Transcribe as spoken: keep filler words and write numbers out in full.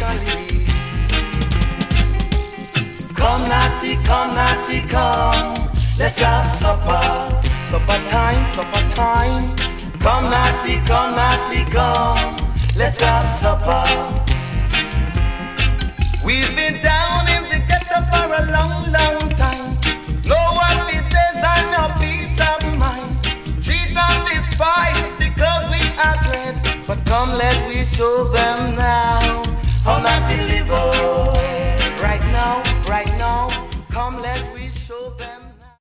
naturally. Come natty, come natty, come. Let's have supper. Supper time, supper time. Come natty, come natty, come. Let's have supper. We've been down in the ghetto for a long, long time. No happy days and no peace of mind. Treat us despise because we are dread. But come let we show them now.